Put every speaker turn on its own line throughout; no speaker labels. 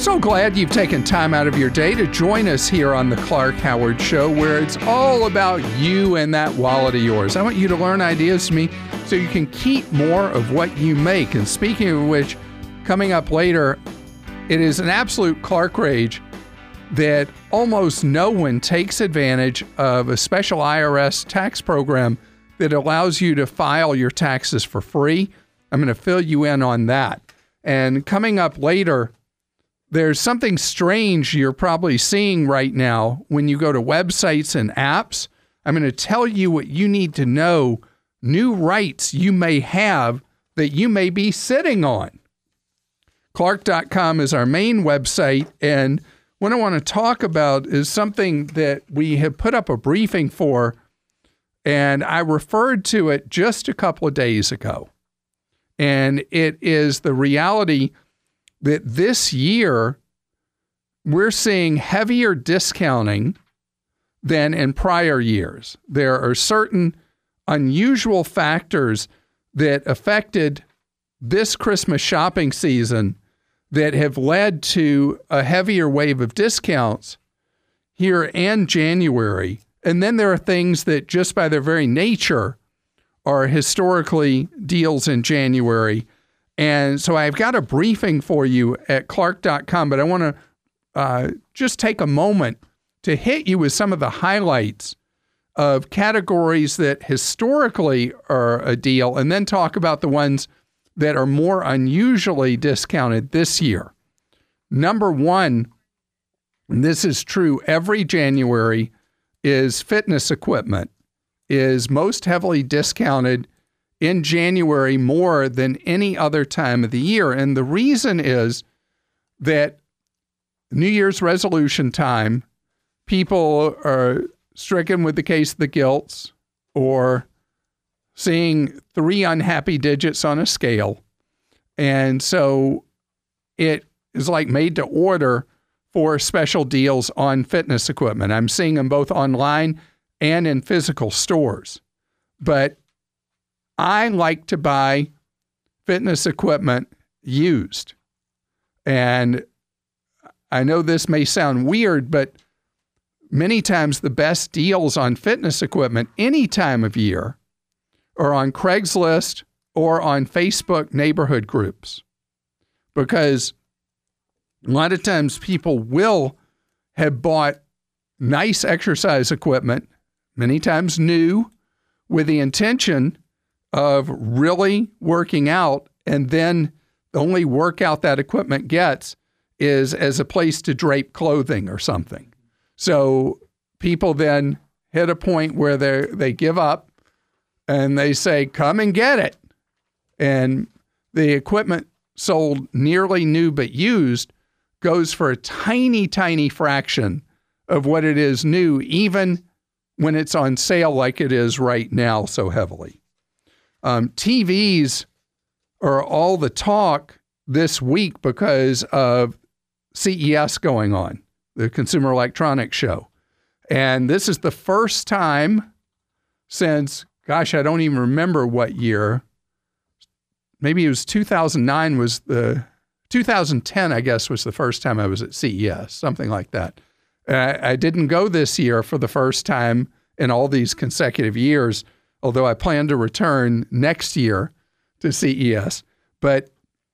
So glad you've taken time out of your day to join us here on the Clark Howard Show, where it's all about you and that wallet of yours. I want you to learn ideas from me so you can keep more of what you make. And speaking of which, coming up later, it is an absolute Clark rage that almost no one takes advantage of a special IRS tax program that allows you to file your taxes for free. I'm going to fill you in on that. And coming up later, there's something strange you're probably seeing right now when you go to websites and apps. I'm going to tell you what you need to know, new rights you may have that you may be sitting on. Clark.com is our main website, and what I want to talk about is something that we have put up a briefing for, and I referred to it just a couple of days ago. And it is the reality that this year we're seeing heavier discounting than in prior years. There are certain unusual factors that affected this Christmas shopping season that have led to a heavier wave of discounts here in January. And then there are things that just by their very nature are historically deals in January. And so I've got a briefing for you at Clark.com, but I want to just take a moment to hit you with some of the highlights of categories that historically are a deal, and then talk about the ones that are more unusually discounted this year. Number one, and this is true every January, is fitness equipment is most heavily discounted in January more than any other time of the year. And the reason is that New Year's resolution time, people are stricken with the case of the guilts or seeing 3 unhappy digits on a scale. And so it is like made to order for special deals on fitness equipment. I'm seeing them both online and in physical stores. But I like to buy fitness equipment used. And I know this may sound weird, but many times the best deals on fitness equipment any time of year are on Craigslist or on Facebook neighborhood groups. Because a lot of times people will have bought nice exercise equipment, many times new, with the intention of really working out, and then the only workout that equipment gets is as a place to drape clothing or something. So people then hit a point where they give up and they say, come and get it. And the equipment sold nearly new but used goes for a tiny, tiny fraction of what it is new, even when it's on sale like it is right now so heavily. TVs are all the talk this week because of CES going on, the Consumer Electronics Show. And this is the first time since, gosh, I don't even remember what year. Maybe it was 2010, I guess, was the first time I was at CES, something like that. I didn't go this year for the first time in all these consecutive years, although I plan to return next year to CES. But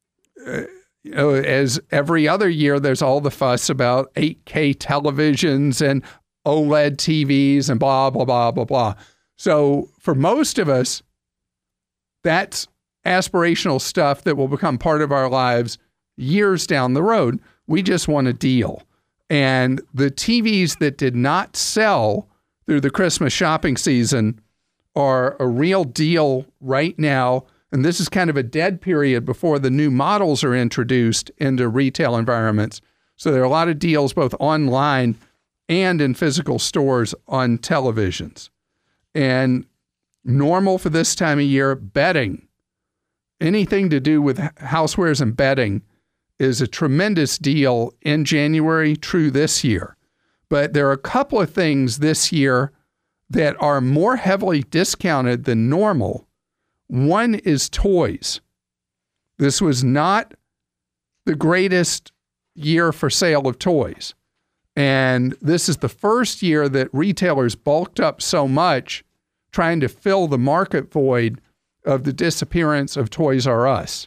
as every other year, there's all the fuss about 8K televisions and OLED TVs and blah, blah, blah, blah, blah. So for most of us, that's aspirational stuff that will become part of our lives years down the road. We just want a deal. And the TVs that did not sell through the Christmas shopping season are a real deal right now. And this is kind of a dead period before the new models are introduced into retail environments. So there are a lot of deals both online and in physical stores on televisions. And normal for this time of year, bedding, anything to do with housewares and bedding, is a tremendous deal in January, true this year. But there are a couple of things this year that are more heavily discounted than normal. One is toys. This was not the greatest year for sale of toys. And this is the first year that retailers bulked up so much trying to fill the market void of the disappearance of Toys R Us.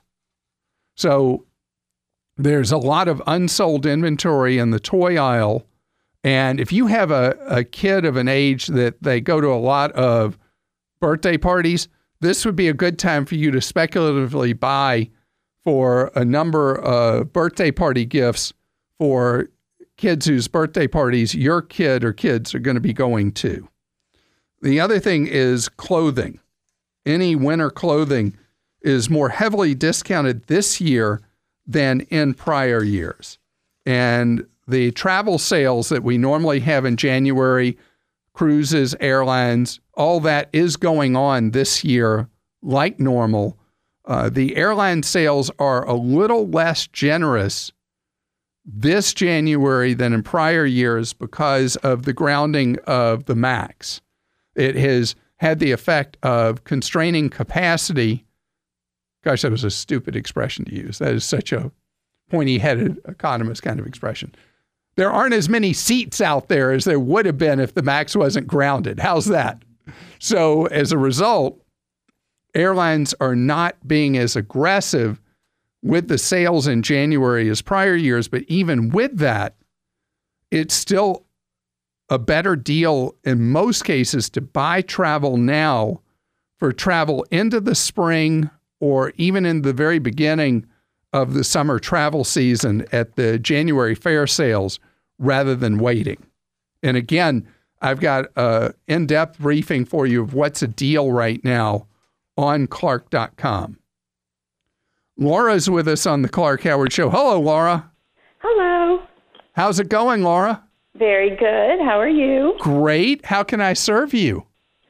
So there's a lot of unsold inventory in the toy aisle. And if you have a kid of an age that they go to a lot of birthday parties, this would be a good time for you to speculatively buy for a number of birthday party gifts for kids whose birthday parties your kid or kids are going to be going to. The other thing is clothing. Any winter clothing is more heavily discounted this year than in prior years. And the travel sales that we normally have in January, cruises, airlines, all that is going on this year like normal. The airline sales are a little less generous this January than in prior years because of the grounding of the MAX. It has had the effect of constraining capacity. Gosh, that was a stupid expression to use. That is such a pointy-headed economist kind of expression. There aren't as many seats out there as there would have been if the MAX wasn't grounded. How's that? So as a result, airlines are not being as aggressive with the sales in January as prior years. But even with that, it's still a better deal in most cases to buy travel now for travel into the spring or even in the very beginning of the summer travel season at the January fair sales rather than waiting. And again, I've got an in-depth briefing for you of what's a deal right now on Clark.com. Laura's with us on the Clark Howard Show. Hello, Laura.
Hello.
How's it going, Laura?
Very good. How are you?
Great. How can I serve you?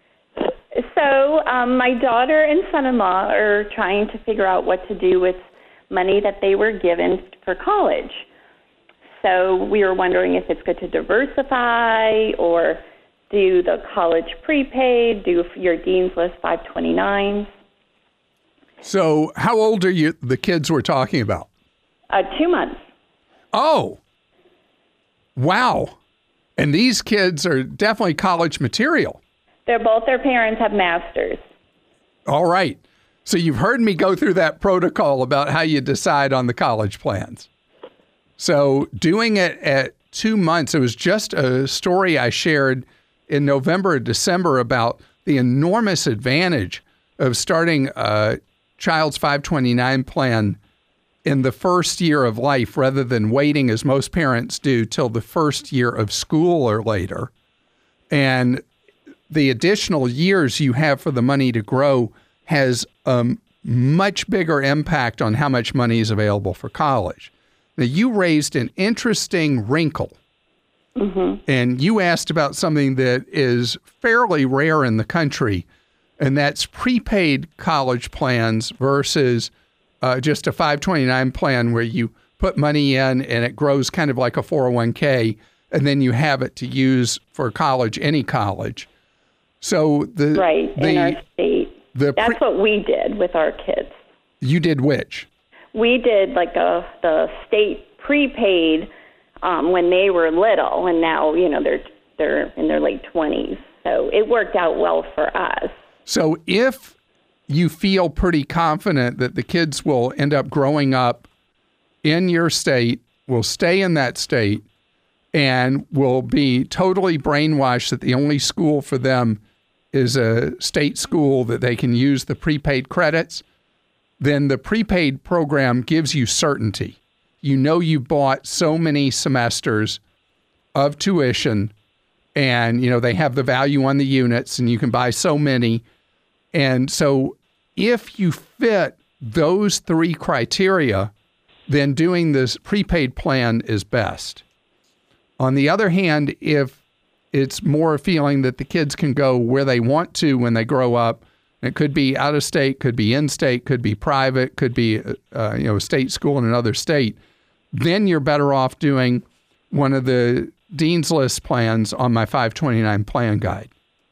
So my daughter and son-in-law are trying to figure out what to do with money that they were given for college. So we were wondering if it's good to diversify or do the college prepaid, do your Dean's List 529s.
So how old are you, the kids we're talking about?
2 months.
Oh, wow. And these kids are definitely college material.
Their parents have masters.
All right. So you've heard me go through that protocol about how you decide on the college plans. So doing it at 2 months, it was just a story I shared in November or December about the enormous advantage of starting a child's 529 plan in the first year of life rather than waiting, as most parents do, till the first year of school or later. And the additional years you have for the money to grow has a much bigger impact on how much money is available for college. Now, you raised an interesting wrinkle, and you asked about something that is fairly rare in the country, and that's prepaid college plans versus just a 529 plan where you put money in and it grows kind of like a 401k, and then you have it to use for college, any college. So in
our state. That's what we did with our kids.
You did which?
We did like the state prepaid when they were little, and now they're in their late 20s. So it worked out well for us. So
if you feel pretty confident that the kids will end up growing up in your state, will stay in that state, and will be totally brainwashed that the only school for them is a state school that they can use the prepaid credits, then the prepaid program gives you certainty. You know you bought so many semesters of tuition, and they have the value on the units, and you can buy so many. And so if you fit those three criteria, then doing this prepaid plan is best. On the other hand, if it's more a feeling that the kids can go where they want to when they grow up, it could be out of state, could be in state, could be private, could be a state school in another state, then you're better off doing one of the Dean's List plans on my 529 plan guide.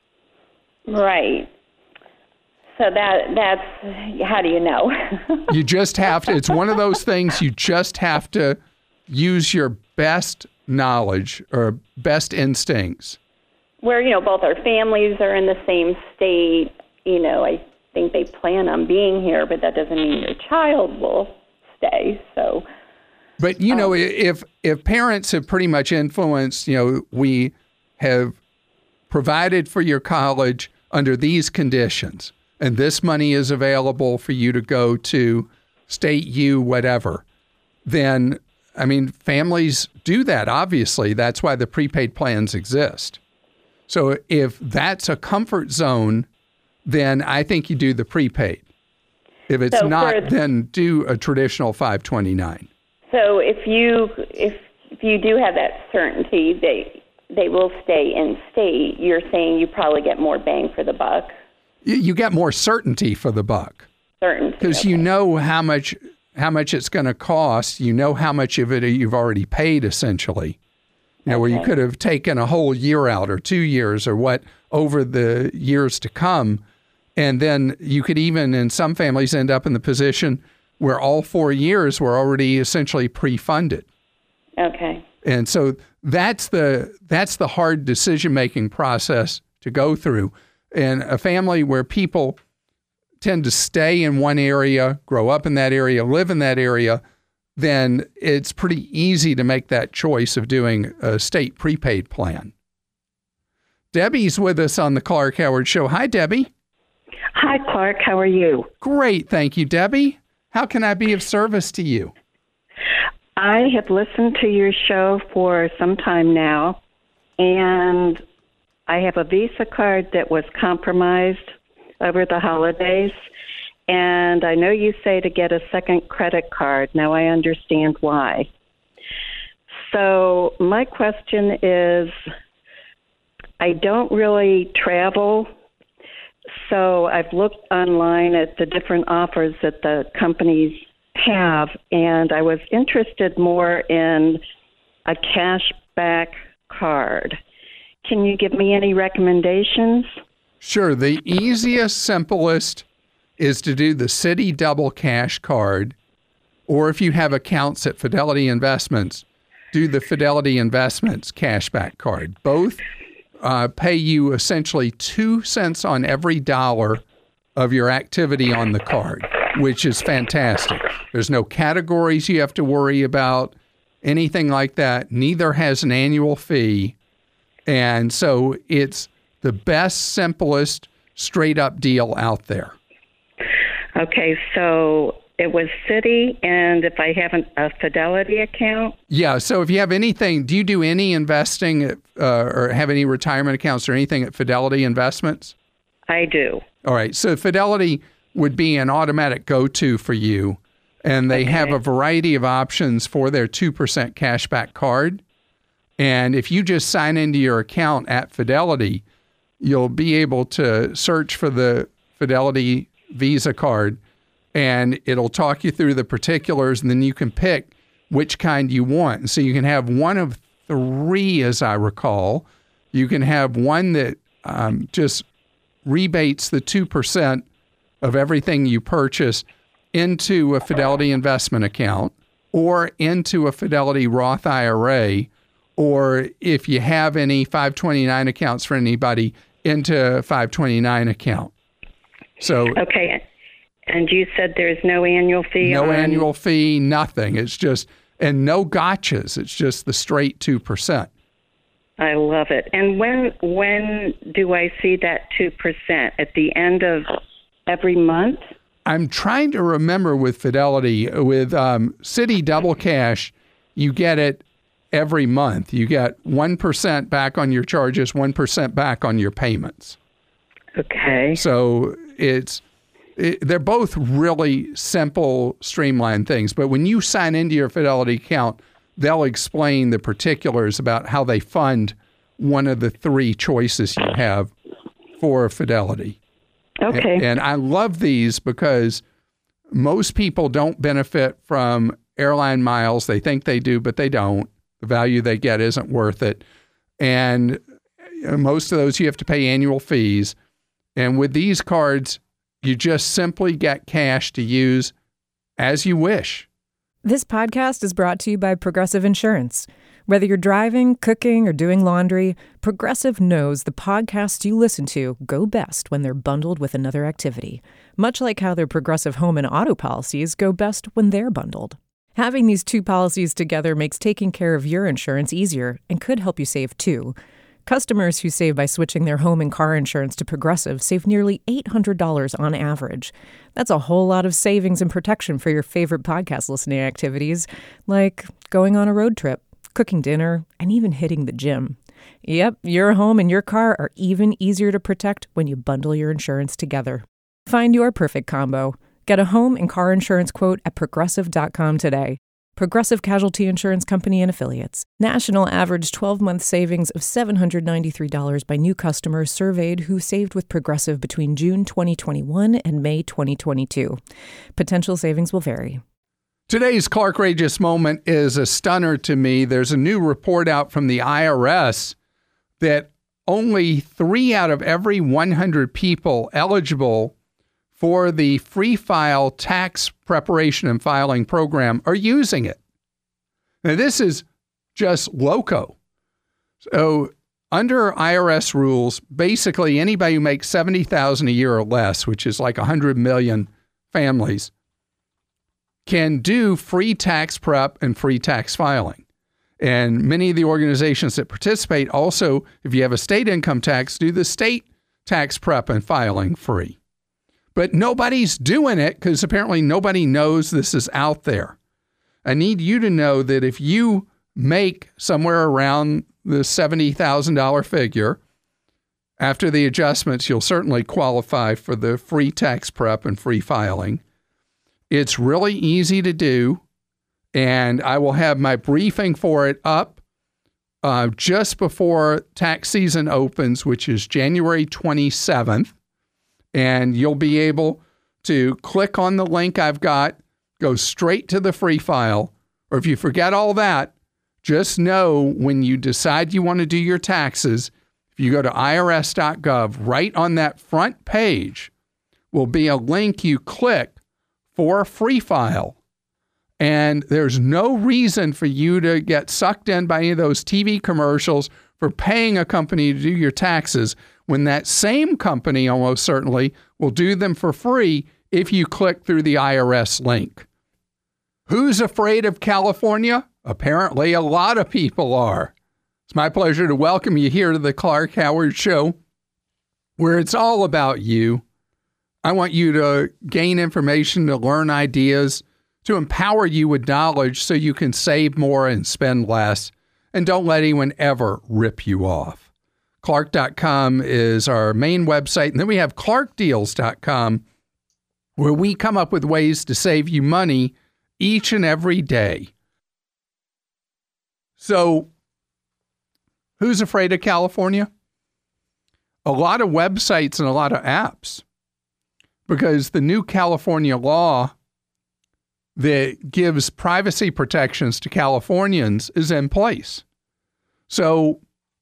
Right. So that's how do you know?
You just have to. It's one of those things you just have to use your best knowledge or best instincts.
Where, both our families are in the same state, I think they plan on being here, but that doesn't mean your child will stay. So,
but if parents have pretty much influenced, we have provided for your college under these conditions, and this money is available for you to go to State U, whatever, then, families do that, obviously. That's why the prepaid plans exist. So if that's a comfort zone, then I think you do the prepaid. If it's not, then do a traditional 529.
So if you do have that certainty they will stay in state, you're saying you probably get more bang for the buck?
You get more certainty for the buck.
Certainty.
Because
okay.
you know how much it's going to cost. You know how much of it you've already paid, essentially. Where you could have taken a whole year out or 2 years or what over the years to come. And then you could even, in some families, end up in the position where all 4 years were already essentially pre-funded.
Okay.
And so that's the hard decision-making process to go through. And a family where people tend to stay in one area, grow up in that area, live in that area, then it's pretty easy to make that choice of doing a state prepaid plan. Debbie's with us on the Clark Howard Show. Hi, Debbie.
Hi, Clark. How are you?
Great. Thank you, Debbie. How can I be of service to you?
I have listened to your show for some time now, and I have a Visa card that was compromised over the holidays. And I know you say to get a second credit card. Now I understand why. So my question is, I don't really travel, so I've looked online at the different offers that the companies have, and I was interested more in a cashback card. Can you give me any recommendations?
Sure. The easiest, simplest is to do the Citi Double Cash card, or if you have accounts at Fidelity Investments, do the Fidelity Investments cashback card. Both pay you essentially 2 cents on every dollar of your activity on the card, which is fantastic. There's no categories you have to worry about, anything like that. Neither has an annual fee. And so it's the best, simplest, straight up deal out there.
Okay, so it was Citi, and if I have a Fidelity account?
Yeah, so if you have anything, do you do any investing or have any retirement accounts or anything at Fidelity Investments?
I do.
All right, so Fidelity would be an automatic go-to for you, and they have a variety of options for their 2% cashback card. And if you just sign into your account at Fidelity, you'll be able to search for the Fidelity Visa card, and it'll talk you through the particulars, and then you can pick which kind you want. And so you can have one of three, as I recall. You can have one that just rebates the 2% of everything you purchase into a Fidelity investment account or into a Fidelity Roth IRA, or if you have any 529 accounts for anybody, into a 529 account. So
okay, and you said there's no annual fee?
No annual fee, nothing. It's just, and no gotchas. It's just the straight 2%.
I love it. And when do I see that 2%? At the end of every month?
I'm trying to remember with Fidelity. With Citi Double Cash, you get it every month. You get 1% back on your charges, 1% back on your payments.
Okay.
So they're both really simple, streamlined things. But when you sign into your Fidelity account, they'll explain the particulars about how they fund one of the three choices you have for Fidelity.
Okay.
And I love these because most people don't benefit from airline miles. They think they do, but they don't. The value they get isn't worth it. And most of those you have to pay annual fees. And with these cards, you just simply get cash to use as you wish.
This podcast is brought to you by Progressive Insurance. Whether you're driving, cooking, or doing laundry, Progressive knows the podcasts you listen to go best when they're bundled with another activity, much like how their Progressive home and auto policies go best when they're bundled. Having these two policies together makes taking care of your insurance easier and could help you save too. Customers who save by switching their home and car insurance to Progressive save nearly $800 on average. That's a whole lot of savings and protection for your favorite podcast listening activities, like going on a road trip, cooking dinner, and even hitting the gym. Yep, your home and your car are even easier to protect when you bundle your insurance together. Find your perfect combo. Get a home and car insurance quote at Progressive.com today. Progressive Casualty Insurance Company and Affiliates. National average 12-month savings of $793 by new customers surveyed who saved with Progressive between June 2021 and May 2022. Potential savings will vary.
Today's Clarkrageous moment is a stunner to me. There's a new report out from the IRS that only 3 out of every 100 people eligible for the Free File tax preparation and filing program are using it. Now, this is just loco. So under IRS rules, basically anybody who makes $70,000 a year or less, which is like 100 million families, can do free tax prep and free tax filing. And many of the organizations that participate also, if you have a state income tax, do the state tax prep and filing free. But nobody's doing it because apparently nobody knows this is out there. I need you to know that if you make somewhere around the $70,000 figure, after the adjustments, you'll certainly qualify for the free tax prep and free filing. It's really easy to do, and I will have my briefing for it up just before tax season opens, which is January 27th. And you'll be able to click on the link I've got, go straight to the free file. Or if you forget all that, just know when you decide you want to do your taxes, if you go to irs.gov, right on that front page will be a link you click for free file. And there's no reason for you to get sucked in by any of those TV commercials for paying a company to do your taxes, when that same company almost certainly will do them for free if you click through the IRS link. Who's afraid of California? Apparently a lot of people are. It's my pleasure to welcome you here to the Clark Howard Show, where it's all about you. I want you to gain information, to learn ideas, to empower you with knowledge so you can save more and spend less, and don't let anyone ever rip you off. Clark.com is our main website. And then we have ClarkDeals.com, where we come up with ways to save you money each and every day. So, who's afraid of California? A lot of websites and a lot of apps, because the new California law that gives privacy protections to Californians is in place. So,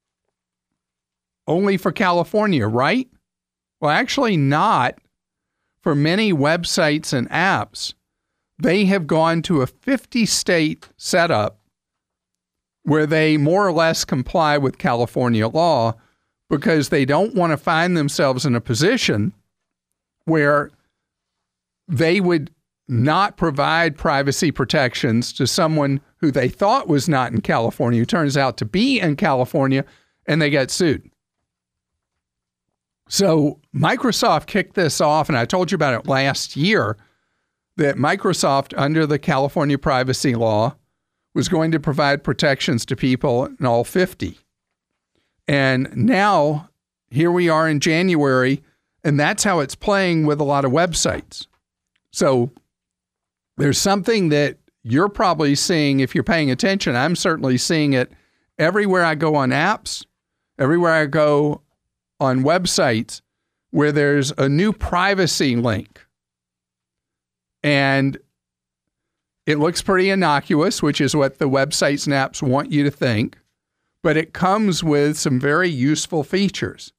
only for California, right? Well, actually not. For many websites and apps, they have gone to a 50-state setup where they more or less comply with California law because they don't want to find themselves in a position where they would not provide privacy protections to someone who they thought was not in California, who turns out to be in California, and they get sued. So Microsoft kicked this off, and I told you about it last year, that Microsoft, under the California privacy law, was going to provide protections to people in all 50. And now, here we are in January, and that's how it's playing with a lot of websites. So there's something that you're probably seeing if you're paying attention. I'm certainly seeing it everywhere I go on apps, everywhere I go on websites, where there's a new privacy link. And it looks pretty innocuous, which is what the websites and apps want you to think, but it comes with some very useful features.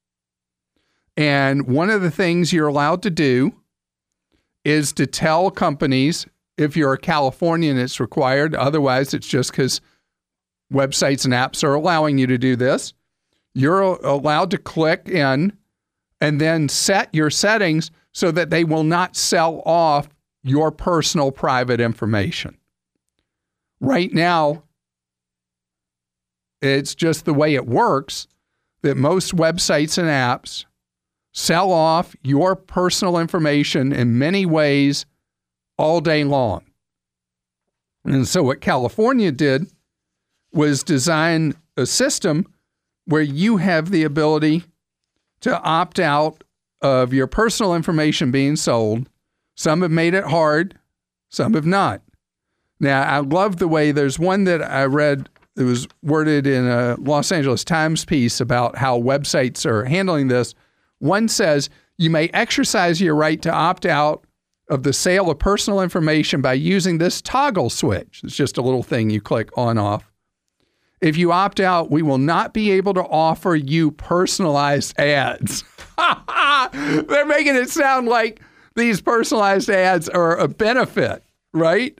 And one of the things you're allowed to do is to tell companies If you're a Californian, it's required. Otherwise, it's just because websites and apps are allowing you to do this. You're allowed to click in and then set your settings so that they will not sell off your personal private information. Right now, it's just the way it works that most websites and apps sell off your personal information in many ways all day long. And so what California did was design a system where you have the ability to opt out of your personal information being sold. Some have made it hard, some have not. Now, I love the way there's one that I read that was worded in a Los Angeles Times piece about how websites are handling this. One says, you may exercise your right to opt out of the sale of personal information by using this toggle switch. It's just a little thing you click on off. If you opt out, we will not be able to offer you personalized ads. They're making it sound like these personalized ads are a benefit, right?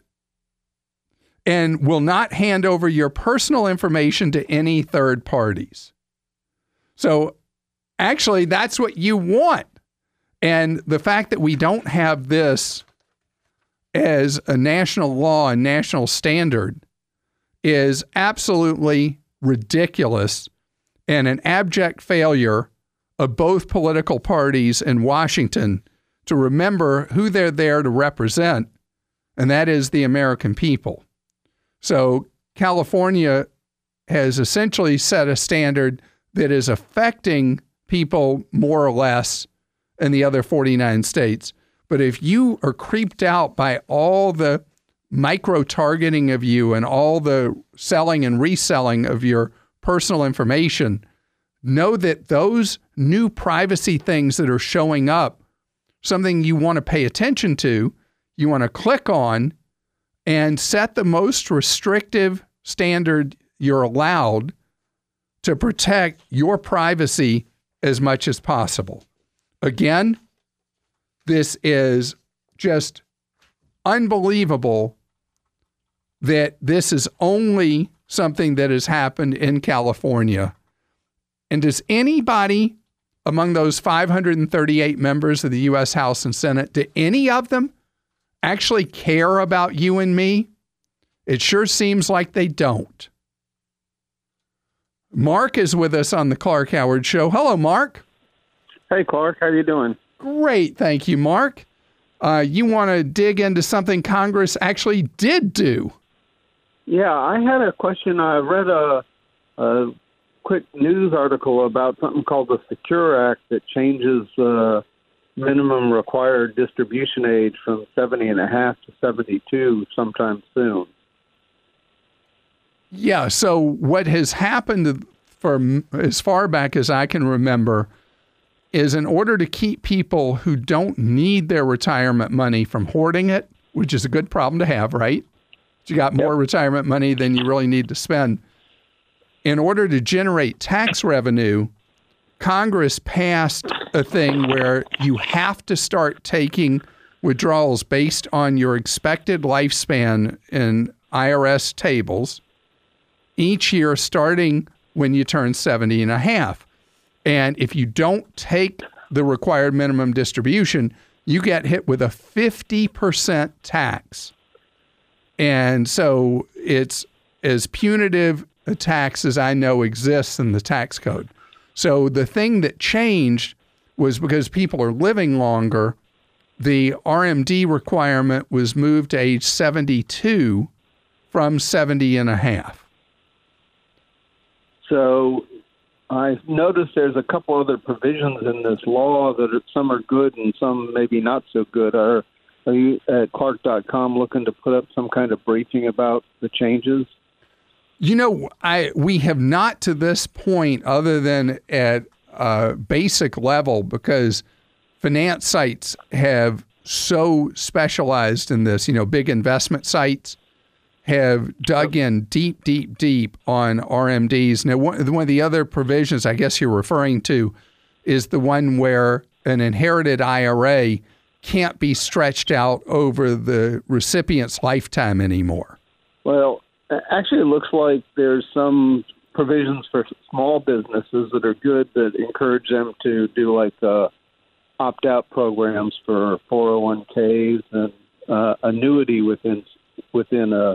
And will not hand over your personal information to any third parties. So actually, that's what you want. And the fact that we don't have this as a national law and national standard is absolutely ridiculous and an abject failure of both political parties in Washington to remember who they're there to represent, and that is the American people. So California has essentially set a standard that is affecting people more or less in the other 49 states. But if you are creeped out by all the micro-targeting of you and all the selling and reselling of your personal information, know that those new privacy things that are showing up, something you want to pay attention to, you want to click on, and set the most restrictive standard you're allowed to protect your privacy as much as possible. Again, this is just unbelievable that this is only something that has happened in California. And does anybody among those 538 members of the U.S. House and Senate, do any of them actually care about you and me? It sure seems like they don't. Mark is with us on the Clark Howard Show. Hello, Mark.
Hey, Clark. How you doing?
Great. Thank you, Mark. You want to dig into something Congress actually did do.
Yeah, I had a question. I read a quick news article about something called the Secure Act that changes minimum required distribution age from 70 and a half to 72 sometime soon.
Yeah, so what has happened for as far back as I can remember is in order to keep people who don't need their retirement money from hoarding it, which is a good problem to have, right? You got more retirement money than you really need to spend. In order to generate tax revenue, Congress passed a thing where you have to start taking withdrawals based on your expected lifespan in IRS tables each year starting when you turn 70 and a half. And if you don't take the required minimum distribution, you get hit with a 50% tax. And so it's as punitive a tax as I know exists in the tax code. So the thing that changed was because people are living longer, the RMD requirement was moved to age 72 from 70 and a half.
So I noticed there's a couple other provisions in this law that some are good and some maybe not so good. Are you at Clark.com looking to put up some kind of briefing about the changes?
You know, we have not to this point, other than at a basic level, because finance sites have so specialized in this. You know, big investment sites have dug in deep on RMDs. Now, one of the other provisions I guess you're referring to is the one where an inherited IRA can't be stretched out over the recipient's lifetime anymore?
Well, actually, it looks like there's some provisions for small businesses that are good that encourage them to do like opt-out programs for 401ks and annuity within a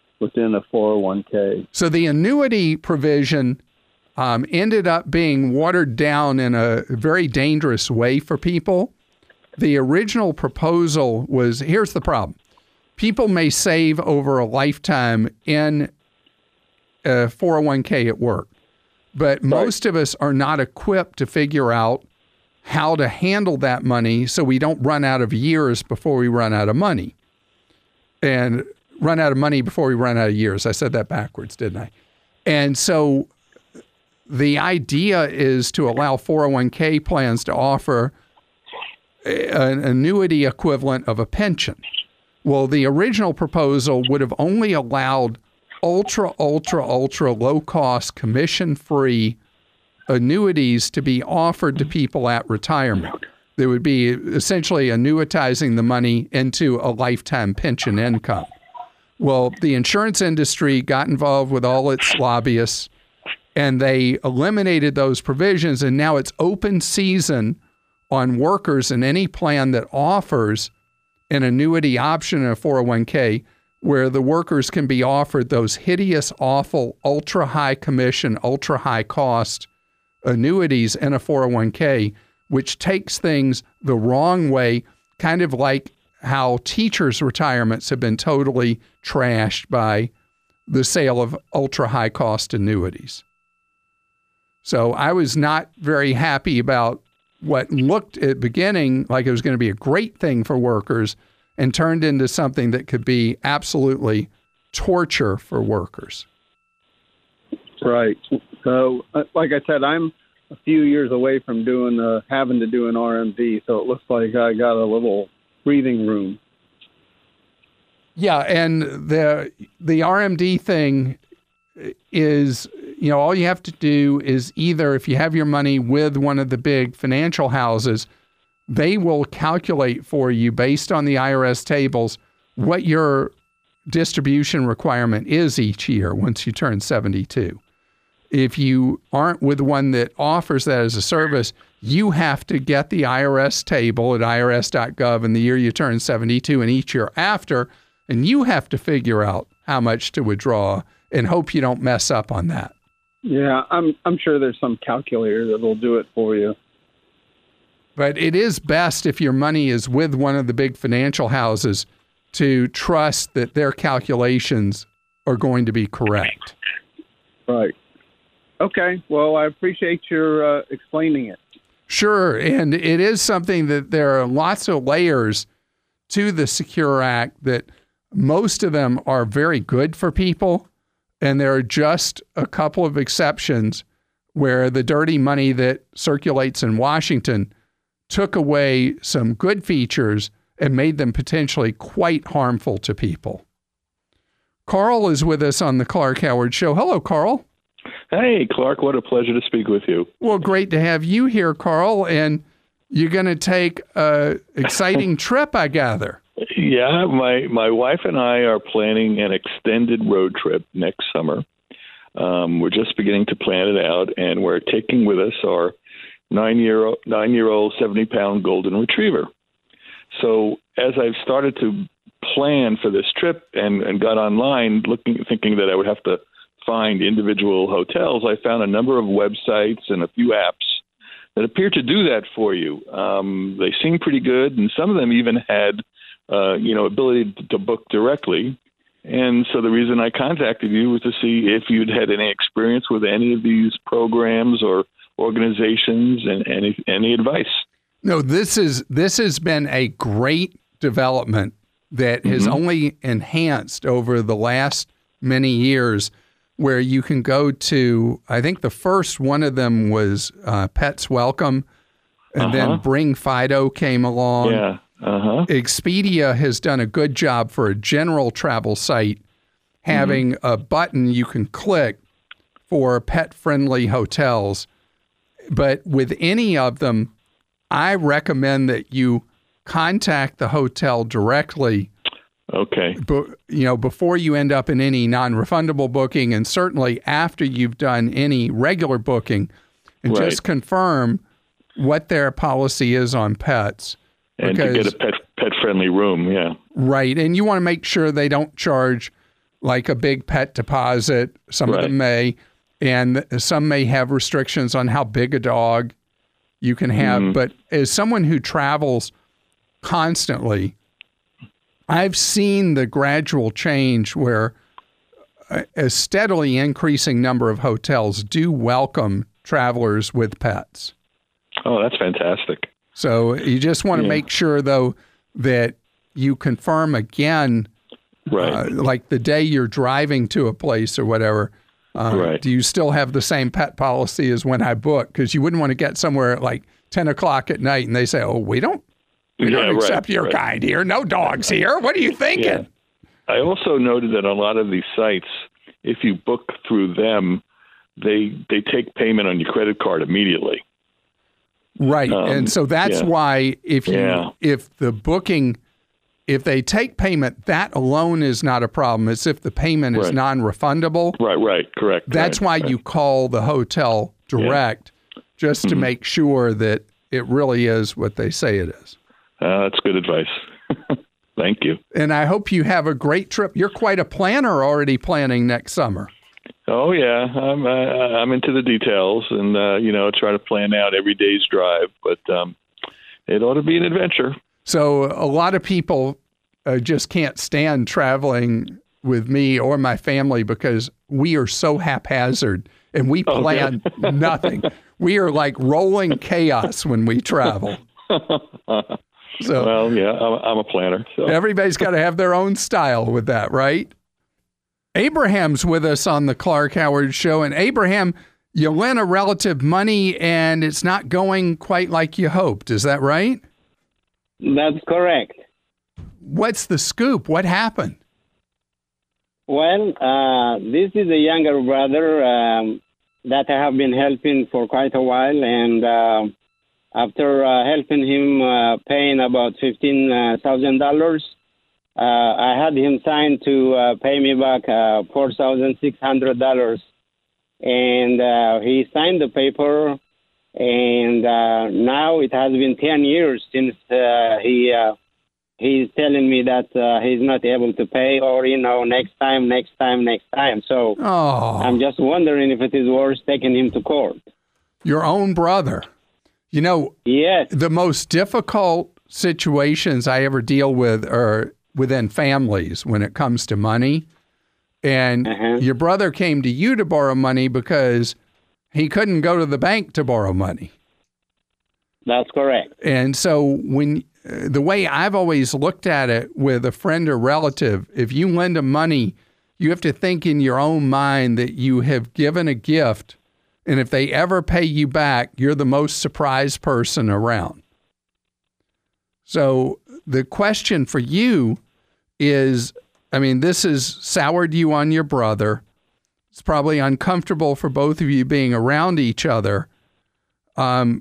401k.
So the annuity provision ended up being watered down in a very dangerous way for people. The original proposal was, here's the problem. People may save over a lifetime in a 401k at work, but most of us are not equipped to figure out how to handle that money so we don't run out of years before we run out of money. And run out of money before we run out of years. I said that backwards, didn't I? And so the idea is to allow 401k plans to offer an annuity equivalent of a pension. Well, the original proposal would have only allowed ultra low-cost, commission-free annuities to be offered to people at retirement. They would be essentially annuitizing the money into a lifetime pension income. Well, the insurance industry got involved with all its lobbyists, and they eliminated those provisions, and now it's open season on workers in any plan that offers an annuity option in a 401k, where the workers can be offered those hideous, awful, ultra-high commission, ultra-high cost annuities in a 401k, which takes things the wrong way, kind of like how teachers' retirements have been totally trashed by the sale of ultra-high cost annuities. So I was not very happy about what looked at the beginning like it was going to be a great thing for workers and turned into something that could be absolutely torture for workers.
Right. So, like I said, I'm a few years away from having to do an RMD, so it looks like I got a little breathing room.
Yeah, and the RMD thing is, all you have to do is either, if you have your money with one of the big financial houses, they will calculate for you based on the IRS tables what your distribution requirement is each year once you turn 72. If you aren't with one that offers that as a service, you have to get the IRS table at irs.gov in the year you turn 72 and each year after, and you have to figure out how much to withdraw and hope you don't mess up on that.
Yeah, I'm sure there's some calculator that will do it for you.
But it is best if your money is with one of the big financial houses to trust that their calculations are going to be correct.
Right. Okay. Well, I appreciate your explaining it.
Sure. And it is something that there are lots of layers to the Secure Act that most of them are very good for people. And there are just a couple of exceptions where the dirty money that circulates in Washington took away some good features and made them potentially quite harmful to people. Carl is with us on the Clark Howard Show. Hello, Carl.
Hey, Clark. What a pleasure to speak with you.
Well, great to have you here, Carl. And you're going to take an exciting trip, I gather.
Yeah, my wife and I are planning an extended road trip next summer. We're just beginning to plan it out, and we're taking with us our 9-year-old 70-pound golden retriever. So as I've started to plan for this trip and got online thinking that I would have to find individual hotels, I found a number of websites and a few apps that appear to do that for you. They seem pretty good, and some of them even had ability to book directly. And so the reason I contacted you was to see if you'd had any experience with any of these programs or organizations and any advice.
No, this has been a great development that has only enhanced over the last many years, where you can go to, I think the first one of them was Pets Welcome, and then Bring Fido came along.
Yeah.
Expedia has done a good job for a general travel site having a button you can click for pet-friendly hotels. But with any of them, I recommend that you contact the hotel directly.
Okay.
Before you end up in any non-refundable booking, and certainly after you've done any regular booking, and just confirm what their policy is on pets.
And to get a pet-friendly room, yeah.
Right, and you want to make sure they don't charge like a big pet deposit. Some of them may, and some may have restrictions on how big a dog you can have. But as someone who travels constantly, I've seen the gradual change where a steadily increasing number of hotels do welcome travelers with pets.
Oh, that's fantastic.
So you just want to make sure, though, that you confirm again, like the day you're driving to a place or whatever, do you still have the same pet policy as when I booked? Because you wouldn't want to get somewhere at like 10 o'clock at night and they say, oh, we don't accept your kind here. No dogs here. What are you thinking?
Yeah. I also noted that on a lot of these sites, if you book through them, they take payment on your credit card immediately.
Right. And so that's why if the booking, if they take payment, that alone is not a problem. It's if the payment is non-refundable.
Right. Correct.
That's why you call the hotel direct, just to make sure that it really is what they say it is.
That's good advice. Thank you.
And I hope you have a great trip. You're quite a planner already planning next summer.
Oh, yeah. I'm into the details and, try to plan out every day's drive. But it ought to be an adventure.
So a lot of people just can't stand traveling with me or my family because we are so haphazard and we plan nothing. We are like rolling chaos when we travel. So,
well, yeah, I'm a planner. So.
Everybody's got to have their own style with that, right? Abraham's with us on the Clark Howard Show. And Abraham, you lent a relative money and it's not going quite like you hoped. Is that right?
That's correct.
What's the scoop? What happened?
Well, this is a younger brother that I have been helping for quite a while. And after helping him paying about $15,000, I had him sign to pay me back $4,600. And he signed the paper. And now it has been 10 years since he's telling me that he's not able to pay or, next time. So I'm just wondering if it is worth taking him to court.
Your own brother.
Yes.
The most difficult situations I ever deal with are within families when it comes to money. And your brother came to you to borrow money because he couldn't go to the bank to borrow money.
That's correct.
And so when the way I've always looked at it with a friend or relative, if you lend them money, you have to think in your own mind that you have given a gift. And if they ever pay you back, you're the most surprised person around. So the question for you is, this has soured you on your brother. It's probably uncomfortable for both of you being around each other. I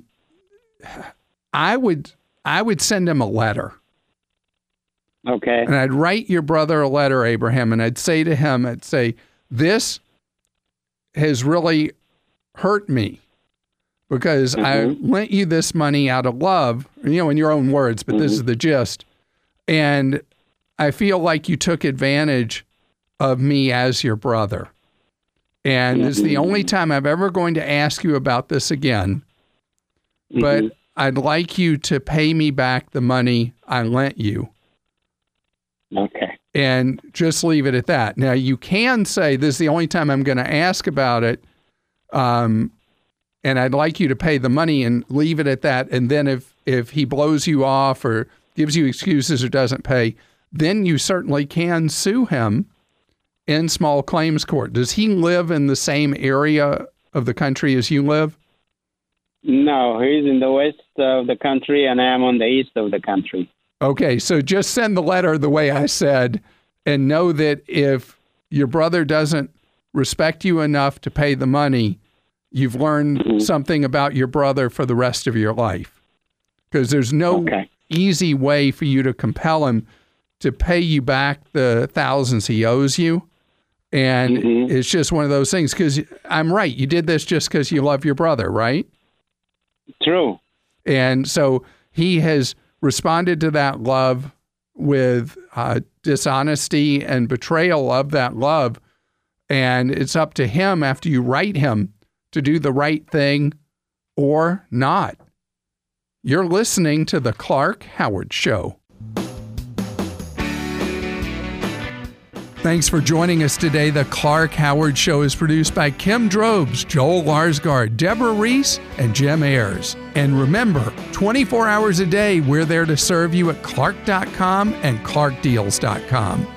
would send him a letter.
Okay.
And I'd write your brother a letter, Abraham, and I'd say to him, this has really hurt me because I lent you this money out of love, in your own words, but this is the gist. And I feel like you took advantage of me as your brother. And this is the only time I'm ever going to ask you about this again. But I'd like you to pay me back the money I lent you.
Okay.
And just leave it at that. Now, you can say, this is the only time I'm going to ask about it, and I'd like you to pay the money and leave it at that. And then if he blows you off or gives you excuses or doesn't pay, then you certainly can sue him in small claims court. Does he live in the same area of the country as you live?
No, he's in the west of the country and I'm on the east of the country.
Okay, so just send the letter the way I said and know that if your brother doesn't respect you enough to pay the money, you've learned something about your brother for the rest of your life. Because there's no easy way for you to compel him to pay you back the thousands he owes you. And it's just one of those things, because I'm right. You did this just because you love your brother, right?
True.
And so he has responded to that love with dishonesty and betrayal of that love. And it's up to him, after you write him, to do the right thing or not. You're listening to The Clark Howard Show. Thanks for joining us today. The Clark Howard Show is produced by Kim Drobes, Joel Larsgaard, Deborah Reese, and Jim Ayers. And remember, 24 hours a day, we're there to serve you at Clark.com and ClarkDeals.com.